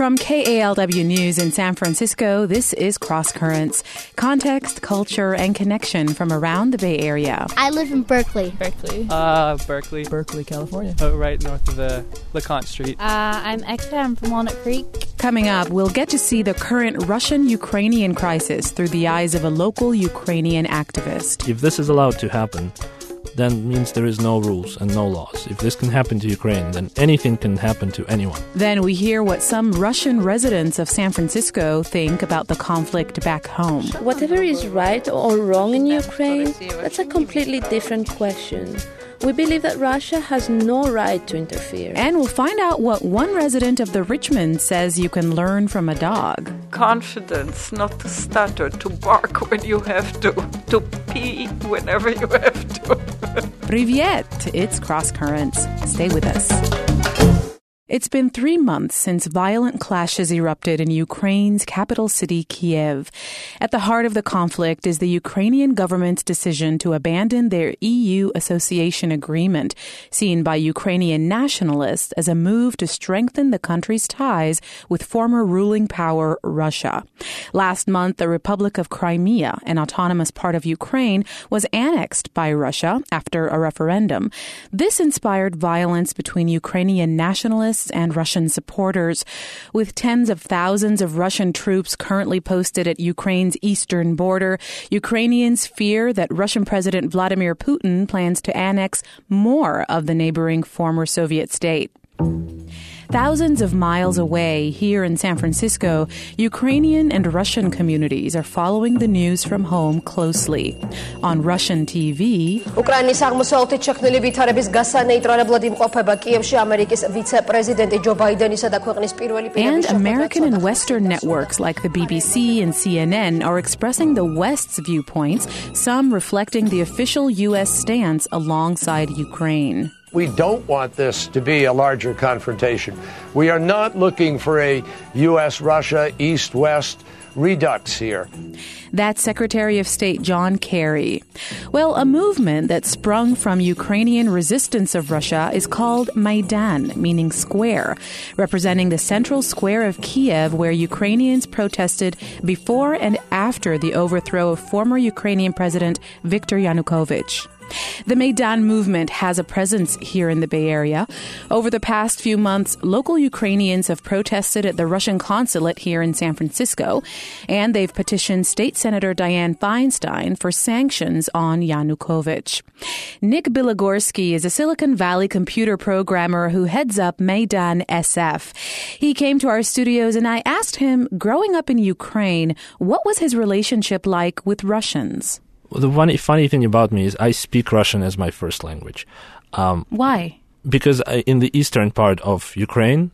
From KALW News in San Francisco, this is Cross Currents. Context, culture, and connection from around the Bay Area. I live in Berkeley. Berkeley, California. Oh, right north of the LeConte Street. I'm Ekta. I'm from Walnut Creek. Coming up, we'll get to see the current Russian-Ukrainian crisis through the eyes of a local Ukrainian activist. If this is allowed to happen, then means there is no rules and no laws. If this can happen to Ukraine, then anything can happen to anyone. Then we hear what some Russian residents of San Francisco think about the conflict back home. Whatever is right or wrong in Ukraine, that's a completely different question. We believe that Russia has no right to interfere. And we'll find out what one resident of the Richmond says you can learn from a dog. Confidence, not to stutter, to bark when you have to pee whenever you have to. Привет! It's Cross Currents. Stay with us. It's been 3 months since violent clashes erupted in Ukraine's capital city, Kiev. At the heart of the conflict is the Ukrainian government's decision to abandon their EU association agreement, seen by Ukrainian nationalists as a move to strengthen the country's ties with former ruling power Russia. Last month, the Republic of Crimea, an autonomous part of Ukraine, was annexed by Russia after a referendum. This inspired violence between Ukrainian nationalists and Russian supporters. With tens of thousands of Russian troops currently posted at Ukraine's eastern border, Ukrainians fear that Russian President Vladimir Putin plans to annex more of the neighboring former Soviet state. Thousands of miles away, here in San Francisco, Ukrainian and Russian communities are following the news from home closely. On Russian TV, and American and Western networks like the BBC and CNN are expressing the West's viewpoints, some reflecting the official U.S. stance alongside Ukraine. We don't want this to be a larger confrontation. We are not looking for a U.S.-Russia East-West redux here. That's Secretary of State John Kerry. Well, a movement that sprung from Ukrainian resistance of Russia is called Maidan, meaning square, representing the central square of Kiev where Ukrainians protested before and after the overthrow of former Ukrainian President Viktor Yanukovych. The Maidan movement has a presence here in the Bay Area. Over the past few months, local Ukrainians have protested at the Russian consulate here in San Francisco, and they've petitioned State Senator Dianne Feinstein for sanctions on Yanukovych. Nick Biligorski is a Silicon Valley computer programmer who heads up Maidan SF. He came to our studios, and I asked him, growing up in Ukraine, what was his relationship like with Russians? The funny thing about me is I speak Russian as my first language. Why? Because in the eastern part of Ukraine,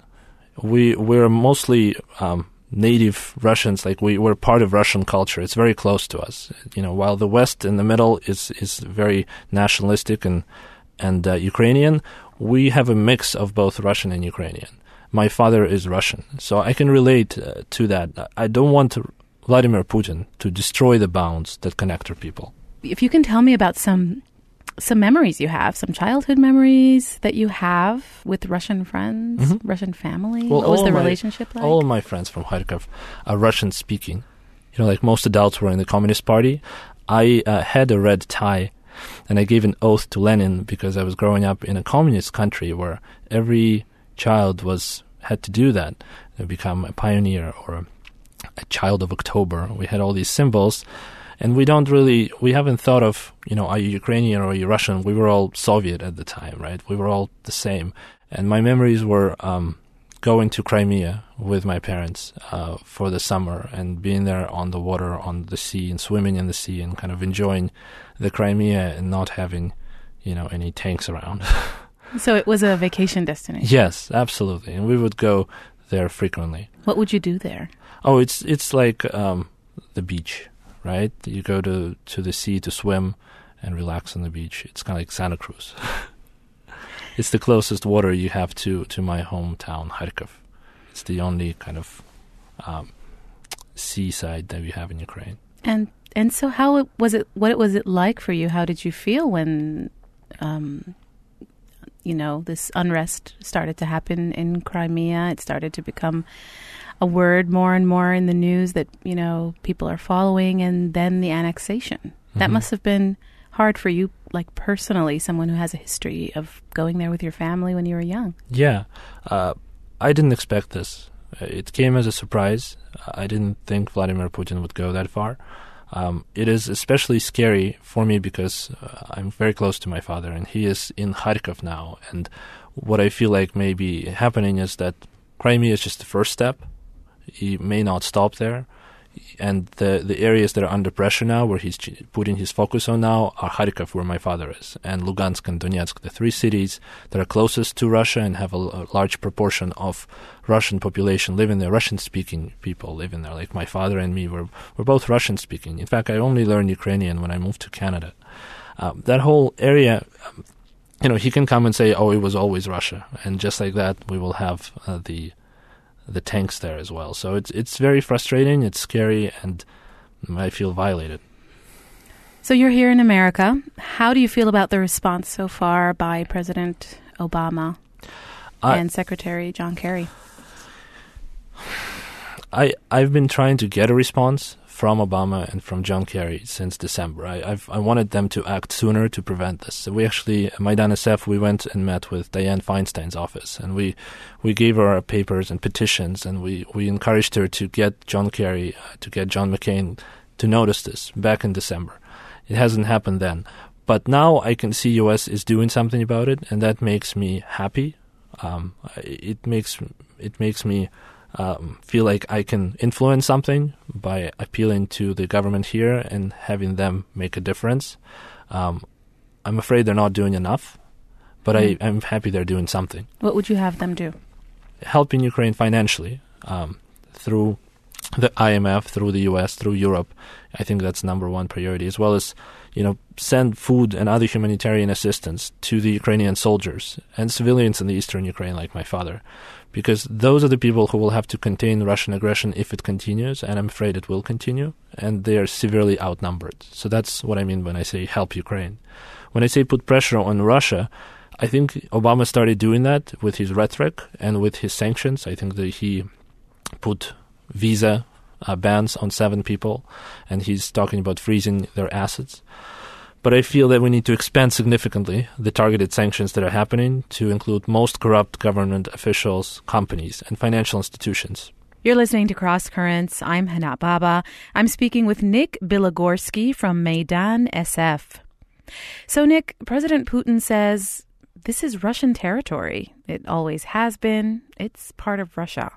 we're mostly native Russians. Like we're part of Russian culture. It's very close to us. You know, while the West in the middle is very nationalistic and Ukrainian, we have a mix of both Russian and Ukrainian. My father is Russian, so I can relate to that. I don't want Vladimir Putin to destroy the bounds that connect our people. If you can tell me about some memories you have, some childhood memories that you have with Russian friends, Russian family. Well, what was the relationship like? All of my friends from Kharkov are Russian speaking. You know, like most adults were in the Communist Party. I had a red tie, and I gave an oath to Lenin because I was growing up in a communist country where every child had to do that, to become a pioneer or a child of October. We had all these symbols, and we haven't thought of, you know, are you Ukrainian or are you Russian? We were all Soviet at the time, right? We were all the same. And my memories were going to Crimea with my parents for the summer and being there on the water, on the sea, and swimming in the sea and kind of enjoying the Crimea and not having, you know, any tanks around. So it was a vacation destination? Yes, absolutely. And we would go there frequently. What would you do there? Oh, it's like the beach, right? You go to the sea to swim and relax on the beach. It's kind of like Santa Cruz. It's the closest water you have to my hometown, Kharkov. It's the only kind of seaside that we have in Ukraine. And so what was it like for you? How did you feel when this unrest started to happen in Crimea. It started to become a word more and more in the news that, people are following, and then the annexation. Mm-hmm. That must have been hard for you, like personally, someone who has a history of going there with your family when you were young. Yeah. I didn't expect this. It came as a surprise. I didn't think Vladimir Putin would go that far. It is especially scary for me because I'm very close to my father, and he is in Kharkiv now. And what I feel like may be happening is that Crimea is just the first step. He may not stop there. And the areas that are under pressure now, where he's putting his focus on now, are Kharkiv, where my father is, and Lugansk and Donetsk, the three cities that are closest to Russia and have a large proportion of Russian population living there, Russian-speaking people living there. Like my father and me, we're both Russian-speaking. In fact, I only learned Ukrainian when I moved to Canada. That whole area, he can come and say, oh, it was always Russia. And just like that, we will have the tanks there as well. So it's very frustrating, it's scary, and I feel violated. So you're here in America. How do you feel about the response so far by President Obama and Secretary John Kerry? I've been trying to get a response from Obama and from John Kerry since December. I wanted them to act sooner to prevent this. So we actually, Maidan SF, we went and met with Dianne Feinstein's office, and we gave her our papers and petitions, and we encouraged her to get John Kerry, to get John McCain to notice this back in December. It hasn't happened then. But now I can see U.S. is doing something about it, and that makes me happy. It makes me feel like I can influence something by appealing to the government here and having them make a difference. I'm afraid they're not doing enough, but I'm happy they're doing something. What would you have them do? Helping Ukraine financially through the IMF, through the US, through Europe. I think that's number one priority, as well as send food and other humanitarian assistance to the Ukrainian soldiers and civilians in the eastern Ukraine, like my father, because those are the people who will have to contain Russian aggression if it continues, and I'm afraid it will continue, and they are severely outnumbered. So that's what I mean when I say help Ukraine. When I say put pressure on Russia, I think Obama started doing that with his rhetoric and with his sanctions. I think that he put visa bans on 7 people, and he's talking about freezing their assets. But I feel that we need to expand significantly the targeted sanctions that are happening to include most corrupt government officials, companies, and financial institutions. You're listening to Cross Currents. I'm Hana Baba. I'm speaking with Nick Biligorski from Maidan SF. So, Nick, President Putin says this is Russian territory. It always has been. It's part of Russia.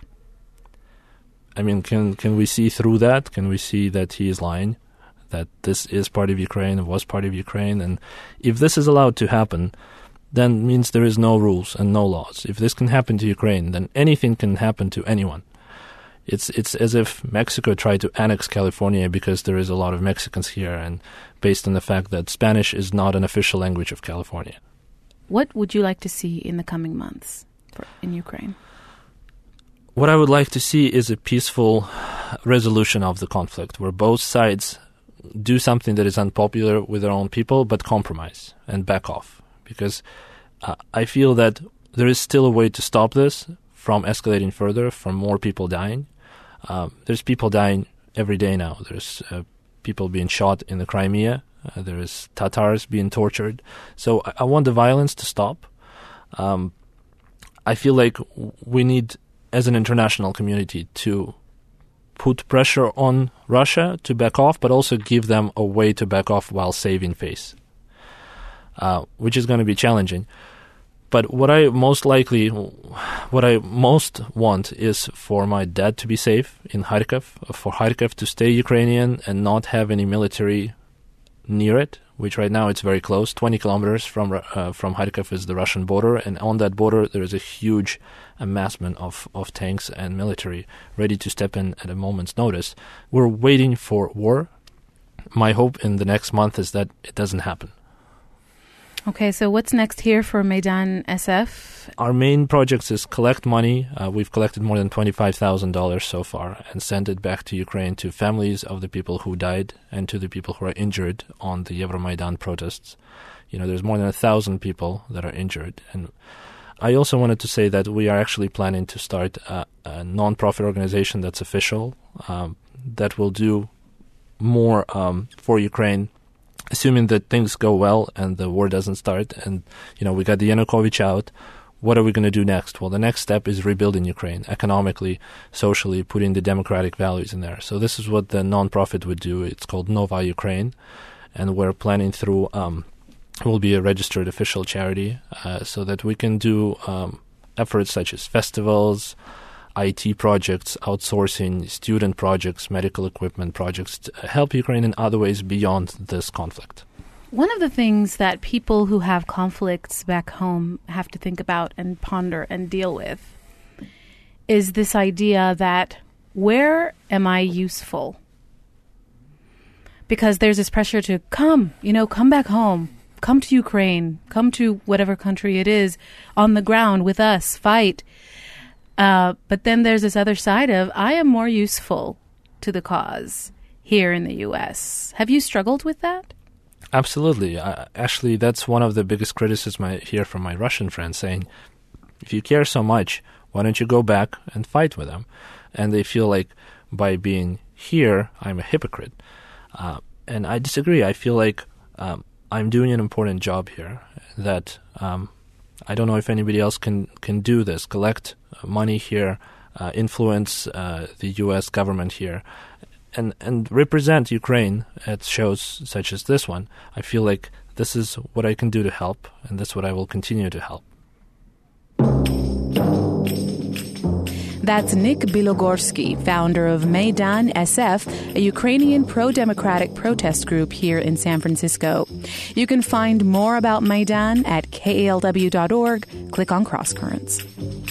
I mean, can we see through that? Can we see that he is lying? That this is part of Ukraine, was part of Ukraine, and if this is allowed to happen, then means there is no rules and no laws. If this can happen to Ukraine, then anything can happen to anyone. It's as if Mexico tried to annex California because there is a lot of Mexicans here, and based on the fact that Spanish is not an official language of California. What would you like to see in the coming months in Ukraine? What I would like to see is a peaceful resolution of the conflict, where both sides do something that is unpopular with their own people, but compromise and back off. Because I feel that there is still a way to stop this from escalating further, from more people dying. There's people dying every day now. There's people being shot in the Crimea. There is Tatars being tortured. So I want the violence to stop. I feel like we need, as an international community, to put pressure on Russia to back off, but also give them a way to back off while saving face, which is going to be challenging. But what I most want is for my dad to be safe in Kharkiv, for Kharkiv to stay Ukrainian and not have any military near it, which right now it's very close. 20 kilometers from Kharkiv is the Russian border, and on that border there is a huge amassment of tanks and military ready to step in at a moment's notice. We're waiting for war. My hope in the next month is that it doesn't happen. Okay, so what's next here for Maidan SF? Our main project is collect money. We've collected more than $25,000 so far and sent it back to Ukraine, to families of the people who died and to the people who are injured on the Euromaidan protests. there's more than 1,000 people that are injured. And I also wanted to say that we are actually planning to start a non-profit organization that's official, that will do more for Ukraine, assuming that things go well and the war doesn't start. And, we got the Yanukovych out. What are we going to do next? Well, the next step is rebuilding Ukraine economically, socially, putting the democratic values in there. So this is what the non-profit would do. It's called Nova Ukraine. And we're planning through, will be a registered official charity, so that we can do efforts such as festivals, IT projects, outsourcing, student projects, medical equipment projects, to help Ukraine in other ways beyond this conflict. One of the things that people who have conflicts back home have to think about and ponder and deal with is this idea that, where am I useful? Because there's this pressure to come back home, come to Ukraine, come to whatever country it is, on the ground with us, fight. But then there's this other side of, I am more useful to the cause here in the U.S. Have you struggled with that? Absolutely. Actually, that's one of the biggest criticisms I hear from my Russian friends, saying, if you care so much, why don't you go back and fight with them? And they feel like by being here, I'm a hypocrite. And I disagree. I feel like I'm doing an important job here, that I don't know if anybody else can do this, collect money here, influence the U.S. government here, and represent Ukraine at shows such as this one. I feel like this is what I can do to help, and that's what I will continue to help. That's Nick Bilogorsky, founder of Maidan SF, a Ukrainian pro-democratic protest group here in San Francisco. You can find more about Maidan at kalw.org. Click on Cross Currents.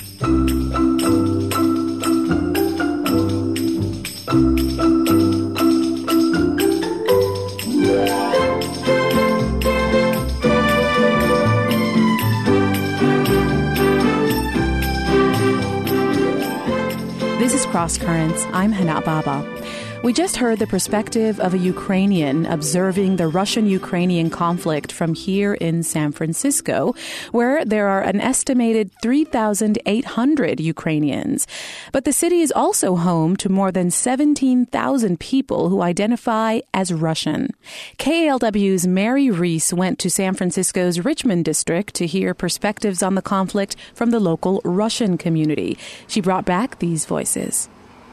This is Cross Currents. I'm Hana Baba. We just heard the perspective of a Ukrainian observing the Russian-Ukrainian conflict from here in San Francisco, where there are an estimated 3,800 Ukrainians. But the city is also home to more than 17,000 people who identify as Russian. KALW's Mary Reese went to San Francisco's Richmond district to hear perspectives on the conflict from the local Russian community. She brought back these voices.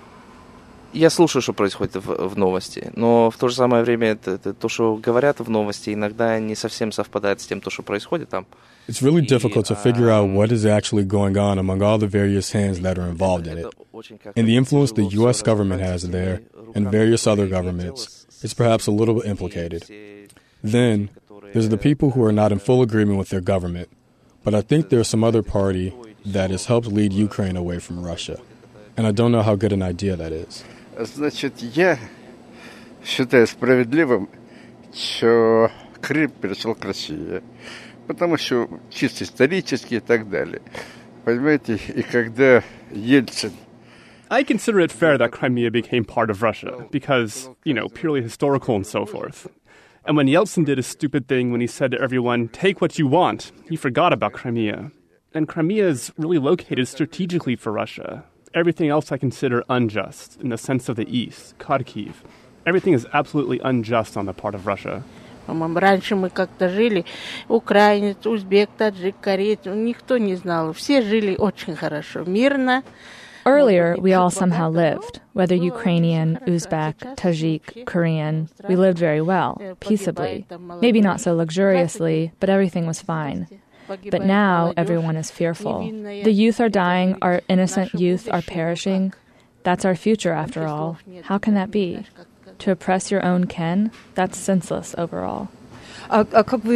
Я слушаю, что происходит в новости, но в то же самое время то, что говорят в новости, иногда не совсем совпадает с тем, что происходит там. It's really difficult to figure out what is actually going on among all the various hands that are involved in it. And the influence the U.S. government has there, and various other governments, is perhaps a little implicated. Then, there's the people who are not in full agreement with their government, but I think there's some other party that has helped lead Ukraine away from Russia. And I don't know how good an idea that is. Значит, я считаю справедливым, что Крым перешел к России, потому что чисто исторически и так далее. Понимаете, и когда Ельцин... I consider it fair that Crimea became part of Russia because, purely historical and so forth. And when Yeltsin did a stupid thing when he said to everyone, take what you want, he forgot about Crimea. And Crimea is really located strategically for Russia. Everything else I consider unjust in the sense of the East, Kharkiv. Everything is absolutely unjust on the part of Russia. Раньше мы как-то жили, украинец, узбек, таджик, кореец, никто не знал. Все жили очень хорошо, мирно. Earlier, we all somehow lived, whether Ukrainian, Uzbek, Tajik, Korean. We lived very well, peaceably. Maybe not so luxuriously, but everything was fine. But now everyone is fearful. The youth are dying, our innocent youth are perishing. That's our future, after all. How can that be? To oppress your own kin? That's senseless overall. What do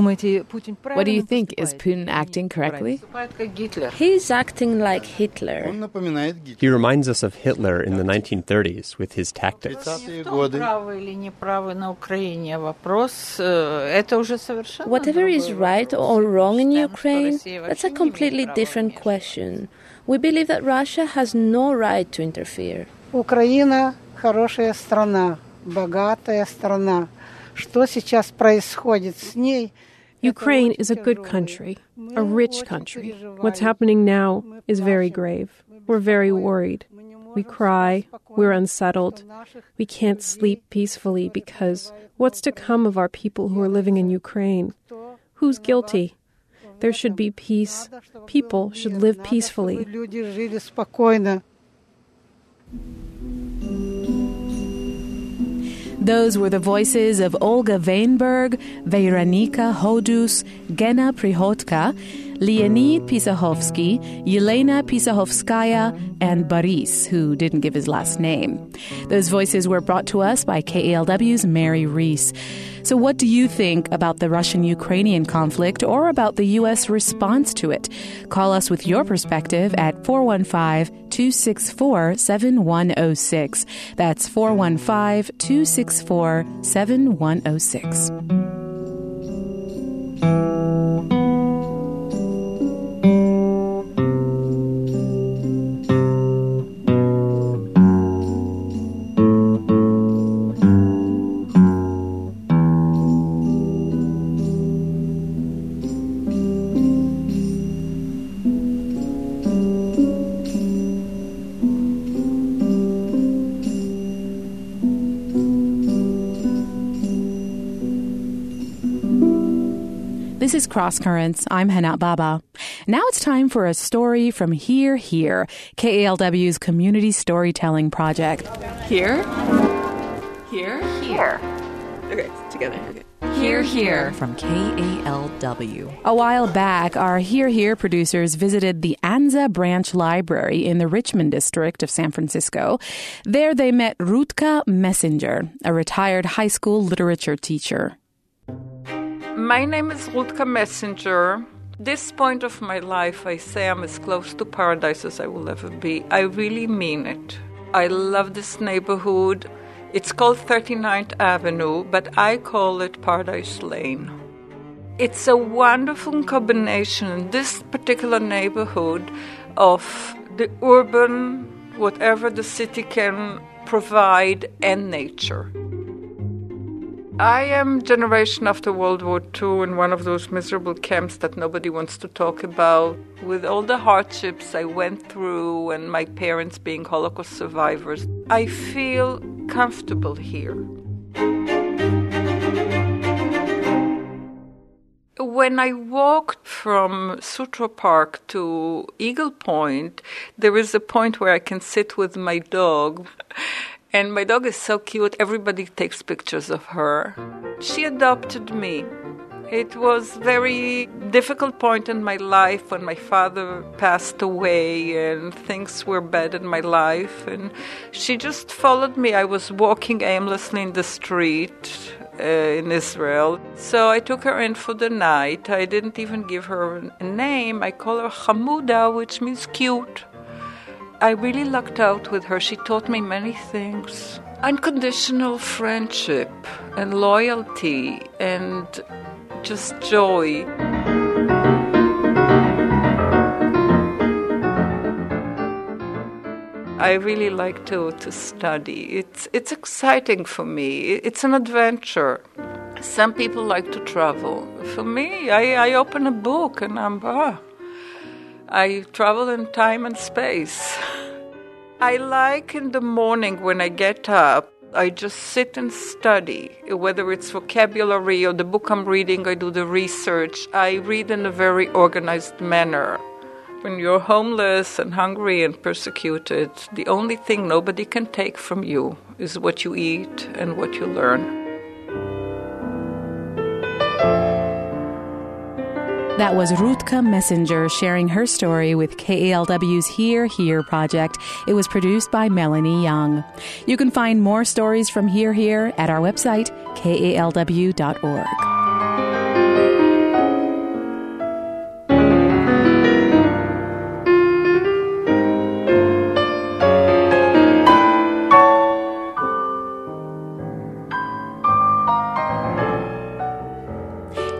you think? Is Putin acting correctly? He's acting like Hitler. He reminds us of Hitler in the 1930s with his tactics. Whatever is right or wrong in Ukraine, that's a completely different question. We believe that Russia has no right to interfere. Украина хорошая страна, богатая страна. Что сейчас происходит с ней? Ukraine is a good country, a rich country. What's happening now is very grave. We're very worried. We cry. We're unsettled. We can't sleep peacefully because what's to come of our people who are living in Ukraine? Who's guilty? There should be peace. People should live peacefully. Those were the voices of Olga Weinberg, Veronika Hodus, Gena Prihotka, Leonid Pisahovsky, Yelena Pisahovskaya, and Boris, who didn't give his last name. Those voices were brought to us by KALW's Mary Reese. So what do you think about the Russian-Ukrainian conflict or about the U.S. response to it? Call us with your perspective at 415-264-7106. That's 415-264-7106. This is Cross Currents. I'm Hana Baba. Now it's time for a story from Here, KALW's community storytelling project. Here? Here? Here. Okay, together. Okay. Here from KALW. A while back, our Here producers visited the Anza Branch Library in the Richmond district of San Francisco. There they met Rutka Messenger, a retired high school literature teacher. My name is Rutka Messenger. This point of my life, I say I'm as close to paradise as I will ever be. I really mean it. I love this neighborhood. It's called 39th Avenue, but I call it Paradise Lane. It's a wonderful combination in this particular neighborhood of the urban, whatever the city can provide, and nature. I am generation after World War II in one of those miserable camps that nobody wants to talk about, with all the hardships I went through and my parents being Holocaust survivors. I feel comfortable here. When I walked from Sutro Park to Eagle Point, there is a point where I can sit with my dog. And my dog is so cute, everybody takes pictures of her. She adopted me. It was a very difficult point in my life when my father passed away and things were bad in my life. And she just followed me. I was walking aimlessly in the street in Israel. So I took her in for the night. I didn't even give her a name. I call her Hamuda, which means cute. I really lucked out with her. She taught me many things. Unconditional friendship and loyalty and just joy. I really like to study. It's exciting for me. It's an adventure. Some people like to travel. For me, I open a book and I travel in time and space. I like in the morning when I get up, I just sit and study. Whether it's vocabulary or the book I'm reading, I do the research. I read in a very organized manner. When you're homeless and hungry and persecuted, the only thing nobody can take from you is what you eat and what you learn. That was Rutka Messenger sharing her story with KALW's Here project. It was produced by Melanie Young. You can find more stories from Here at our website, kalw.org.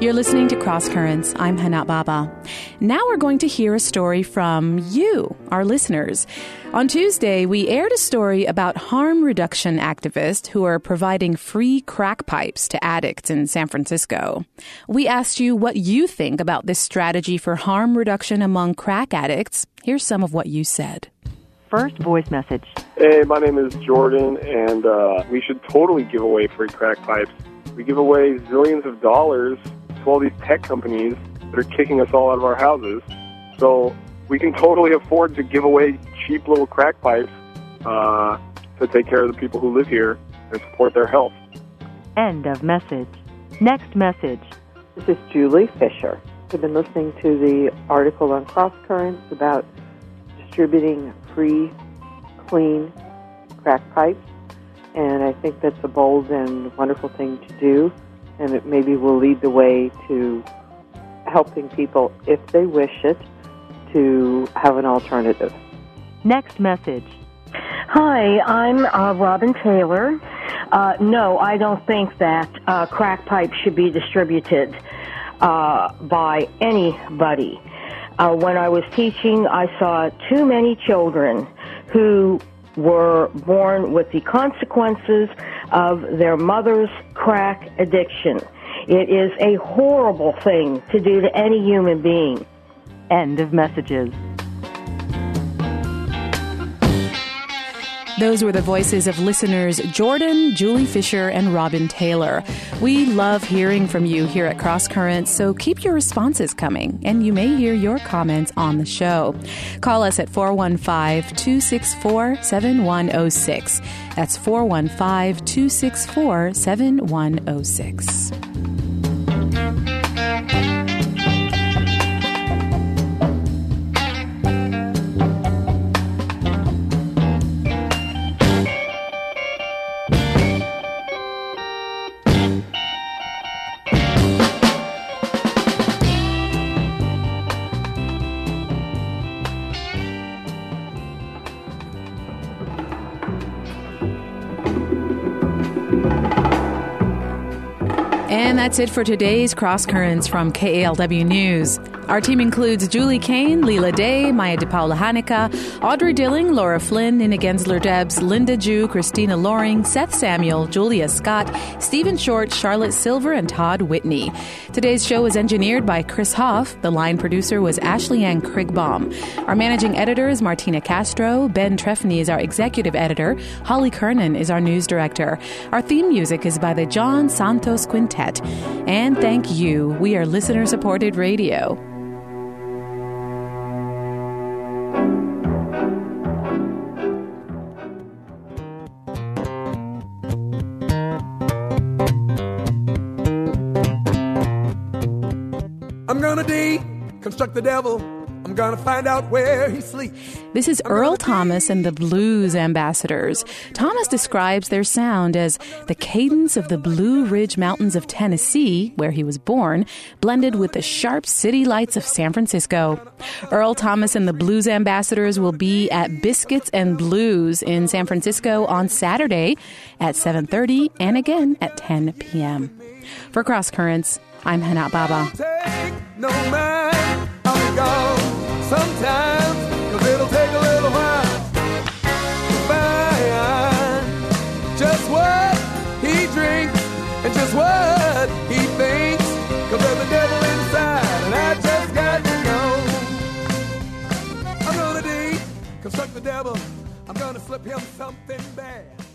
You're listening to Cross Currents. I'm Hana Baba. Now we're going to hear a story from you, our listeners. On Tuesday, we aired a story about harm reduction activists who are providing free crack pipes to addicts in San Francisco. We asked you what you think about this strategy for harm reduction among crack addicts. Here's some of what you said. First voice message. Hey, my name is Jordan, and we should totally give away free crack pipes. We give away zillions of dollars to all these tech companies that are kicking us all out of our houses. So we can totally afford to give away cheap little crack pipes to take care of the people who live here and support their health. End of message. Next message. This is Julie Fisher. I've been listening to the article on Cross Currents about distributing free, clean crack pipes, and I think that's a bold and wonderful thing to do, and it maybe will lead the way to helping people, if they wish it, to have an alternative. Next message. Hi, I'm Robin Taylor. No, I don't think that crack pipes should be distributed by anybody. When I was teaching, I saw too many children who were born with the consequences of their mother's crack addiction. It is a horrible thing to do to any human being. End of messages. Those were the voices of listeners Jordan, Julie Fisher, and Robin Taylor. We love hearing from you here at Cross Currents, so keep your responses coming, and you may hear your comments on the show. Call us at 415-264-7106. That's 415-264-7106. And that's it for today's Cross Currents from KALW News. Our team includes Julie Kane, Leela Day, Maya DePaula Hanukkah, Audrey Dilling, Laura Flynn, Nina Gensler-Debs, Linda Ju, Christina Loring, Seth Samuel, Julia Scott, Stephen Short, Charlotte Silver, and Todd Whitney. Today's show was engineered by Chris Hoff. The line producer was Ashley Ann Krigbaum. Our managing editor is Martina Castro. Ben Trefny is our executive editor. Holly Kernan is our news director. Our theme music is by the John Santos Quintet. And thank you. We are listener-supported radio. I'm gonna deconstruct the devil. I'm gonna find out where he sleeps. This is Earl Thomas and the Blues Ambassadors. Thomas describes their sound as the cadence of the Blue Ridge Mountains of Tennessee, where he was born, blended with the sharp city lights of San Francisco. Earl Thomas and the Blues Ambassadors will be at Biscuits and Blues in San Francisco on Saturday at 7:30 and again at 10 p.m. For Cross Currents, I'm Hana Baba. No man, I'll be gone sometimes, 'cause it'll take a little while to find just what he drinks and just what he thinks, 'cause there's a devil inside and I just got to know. I'm gonna deconstruct the devil, I'm gonna slip him something bad.